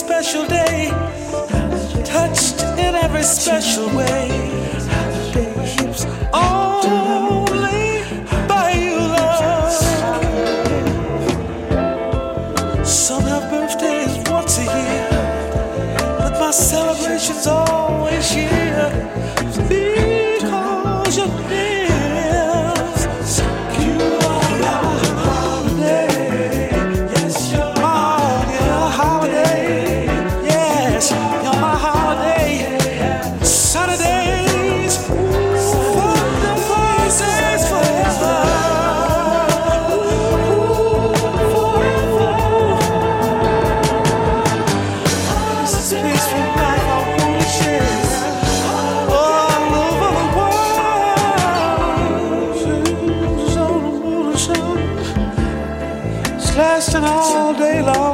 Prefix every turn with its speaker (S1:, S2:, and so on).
S1: special day, touched in every special way. Only by you, love. Some have birthdays once a year, but my celebration's always here because you're near. You are my holiday. Yes, you're my holiday. Yes, you're my holiday. Saturdays, wonderful days forever. This is peaceful night I wanna share all over the world. It's lasting all day long.